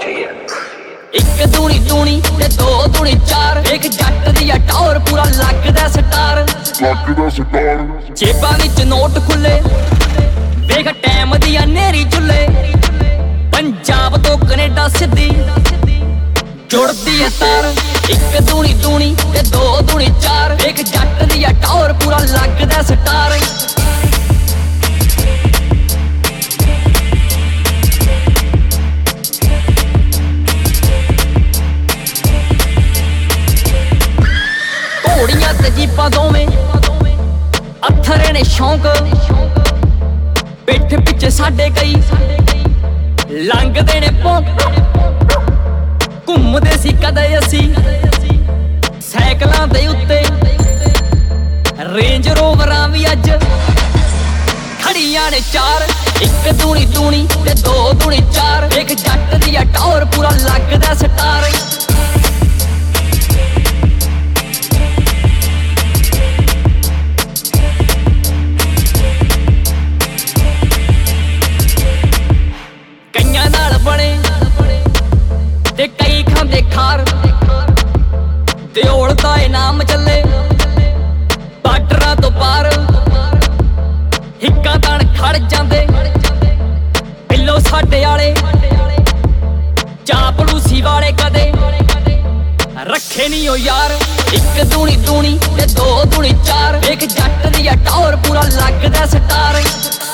ਇੱਕ ਦੂਣੀ ਦੂਣੀ ਤੇ ਦੋ ਦੂਣੀ ਚਾਰ, ਇੱਕ ਜੱਟ ਦੀ ਆ ਟੌਰ ਪੂਰਾ ਲੱਗਦਾ ਸਟਾਰ। ਜੇਬਾਂ ਵਿੱਚ ਨੋਟ ਖੁੱਲੇ ਵੇਖ ਟਾਈਮ ਦੀ ਆ ਨੇਰੀ ਝੁੱਲੇ, ਪੰਜਾਬ ਤੋਂ ਕੈਨੇਡਾ ਸਿੱਧੀ ਜੁੜਦੀ ਆ ਤਾਰ। ਇੱਕ ਦੂਣੀ ਦੂਣੀ ਤੇ ਦੋ ਦੂਣੀ ਚਾਰ, ਇੱਕ ਜੱਟ ਦੀ ਆ ਟੌਰ ਪੂਰਾ ਲੱਗਦਾ ਸਟਾਰ। ਘੋੜੀਆਂ ਤੇ ਜੀਪਾਂ ਦੋਵੇਂ ਅੱਥਰੇ ਨੇ ਸ਼ੌਂਕ, ਪਿੱਠ ਪਿੱਛੇ ਸਾਡੇ ਕਈ ਲੰਘਦੇ ਨੇ ਭੌਂਕ। ਘੁੰਮਦੇ ਸੀ ਕਦੇ ਅਸੀਂ ਸਾਈਕਲਾਂ ਦੇ ਉੱਤੇ, ਰੇਂਜ ਰੋਵਰਾਂ ਵੀ ਅੱਜ ਖੜੀਆਂ ਨੇ ਚਾਰ। ਇੱਕ ਦੂਣੀ ਦੂਣੀ ਤੇ ਦੋ ਦੂਣੀ ਚਾਰ, ਇੱਕ ਜੱਟ ਦੀ ਆ ਟੌਰ ਪੂਰਾ ਲੱਗਦਾ ਸਟਾਰ। ਕਈਆਂ ਨਾਲ ਬਣੇ ਤੇ ਕਈ ਖਾਂਦੇ ਖਾਰ, ਦਿਓਲ ਦਾ ਇਨਾਮ ਚੱਲੇ ਬਾਰਡਰਾਂ ਤੋਂ ਪਾਰ। ਹਿੱਕਾਂ ਤਾਣ ਖੜ ਜਾਂਦੇ ਪਿੱਲੋ ਸਾਡੇ ਵਾਲੇ, ਚਾਪਲੂਸੀ ਵਾਲੇ ਕਦੇ ਰੱਖੇ ਨੀ ਓ ਯਾਰ। ਇੱਕ ਦੂਣੀ ਦੂਣੀ ਤੇ ਦੋ ਦੂਣੀ ਚਾਰ, ਇੱਕ ਜੱਟ ਦੀ ਆ ਟੌਰ ਪੂਰਾ ਲੱਗਦਾ ਸਟਾਰ।